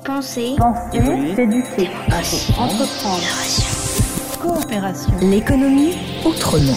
Penser, évoluer, s'éduquer, entreprendre, coopération. L'économie autrement.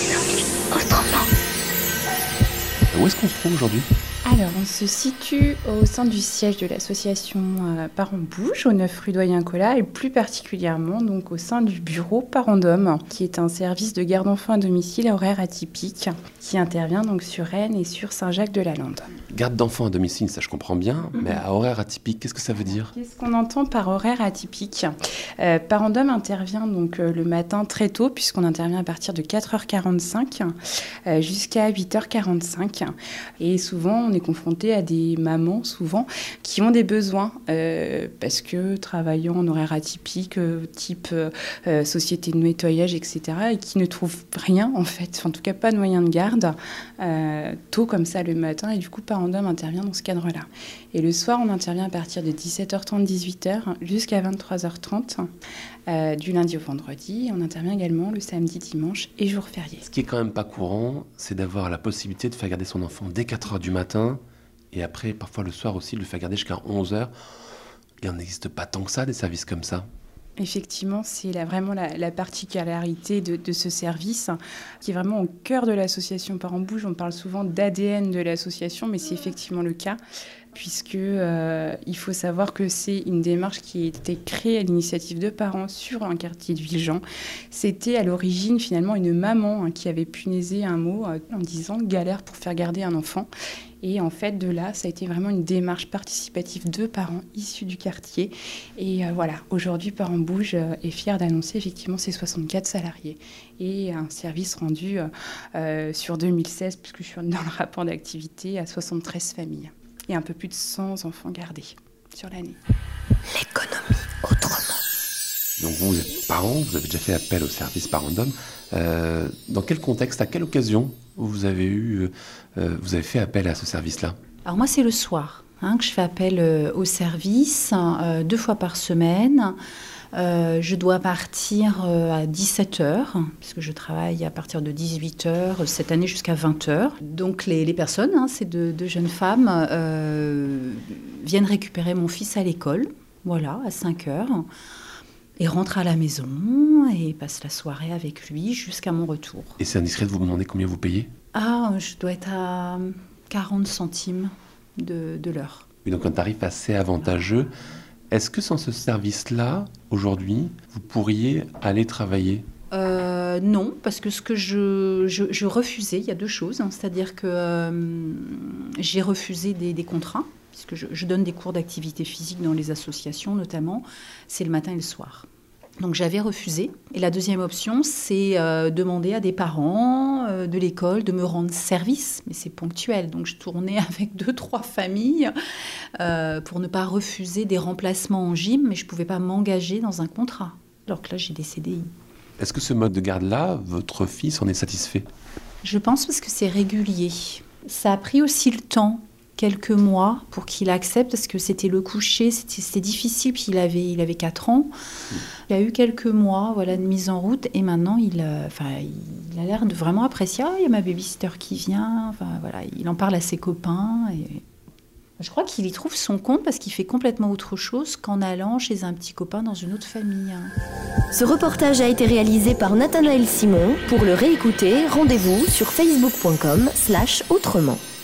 Où est-ce qu'on se trouve aujourd'hui ? Alors, on se situe au sein du siège de l'association Parents Bougent, au 9 rue Doyen-Colas, et plus particulièrement donc, au sein du bureau Parents d'Hommes, qui est un service de garde d'enfants à domicile à horaire atypique, qui intervient donc sur Rennes et sur Saint-Jacques-de-la-Lande. Garde d'enfants à domicile, ça je comprends bien, mais à horaire atypique, qu'est-ce que ça veut dire ? Qu'est-ce qu'on entend par horaire atypique ? Parents d'Hommes intervient donc le matin très tôt, puisqu'on intervient à partir de 4h45 jusqu'à 8h45. Et souvent, on est confronté à des mamans, souvent, qui ont des besoins, parce que travaillant en horaire atypique, type société de nettoyage, etc., et qui ne trouvent rien, en fait, en tout cas pas de moyen de garde, tôt comme ça le matin, et du coup, Parents d'Hommes intervient dans ce cadre-là. Et le soir, on intervient à partir de 17h30, 18h, jusqu'à 23h30, du lundi au vendredi. On intervient également le samedi, dimanche et jours fériés. Ce qui est quand même pas courant, c'est d'avoir la possibilité de faire garder son enfant dès 4h du matin, et après, parfois le soir aussi, de le faire garder jusqu'à 11h. Il n'en existe pas tant que ça, des services comme ça. Effectivement, c'est vraiment la particularité de ce service, qui est vraiment au cœur de l'association Parents Bougent. On parle souvent d'ADN de l'association, mais c'est effectivement le cas, puisque il faut savoir que c'est une démarche qui a été créée à l'initiative de parents sur un quartier de Villejean. C'était à l'origine finalement une maman qui avait punaisé un mot en disant « galère pour faire garder un enfant ». Et en fait, de là, ça a été vraiment une démarche participative de parents issus du quartier. Et voilà, aujourd'hui, Parents Bougent est fier d'annoncer effectivement ses 64 salariés et un service rendu sur 2016, puisque je suis dans le rapport d'activité, à 73 familles et un peu plus de 100 enfants gardés sur l'année. L'économie autrement. Donc vous êtes parents, vous avez déjà fait appel au service Parents d'Hommes. Dans quel contexte, à quelle occasion vous avez fait appel à ce service-là ? Alors moi, c'est le soir que je fais appel au service, 2 fois par semaine. Je dois partir à 17h, puisque je travaille à partir de 18h, cette année jusqu'à 20h. Donc les personnes, c'est deux jeunes femmes, viennent récupérer mon fils à l'école, voilà, à 5h. Et rentre à la maison et passe la soirée avec lui jusqu'à mon retour. Et c'est indiscret de vous demander combien vous payez ? Je dois être à 40 centimes de l'heure. Oui, donc un tarif assez avantageux. Est-ce que sans ce service-là, aujourd'hui, vous pourriez aller travailler ? Non, parce que ce que je refusais, il y a 2 choses. C'est-à-dire que j'ai refusé des contrats, puisque je donne des cours d'activité physique dans les associations notamment, c'est le matin et le soir. Donc j'avais refusé. Et la deuxième option, c'est demander à des parents de l'école de me rendre service, mais c'est ponctuel. Donc je tournais avec 2-3 familles pour ne pas refuser des remplacements en gym, mais je ne pouvais pas m'engager dans un contrat. Alors que là, j'ai des CDI. Est-ce que ce mode de garde-là, votre fils en est satisfait ? Je pense parce que c'est régulier. Ça a pris aussi le temps, quelques mois, pour qu'il accepte, parce que c'était le coucher, c'était difficile, puis il avait 4 ans. Il y a eu quelques mois de mise en route, et maintenant, il a l'air de vraiment apprécier. Il y a ma babysitter qui vient, il en parle à ses copains, et je crois qu'il y trouve son compte, parce qu'il fait complètement autre chose qu'en allant chez un petit copain dans une autre famille. Ce reportage a été réalisé par Nathanaël Simon. Pour le réécouter, rendez-vous sur facebook.com/autrement.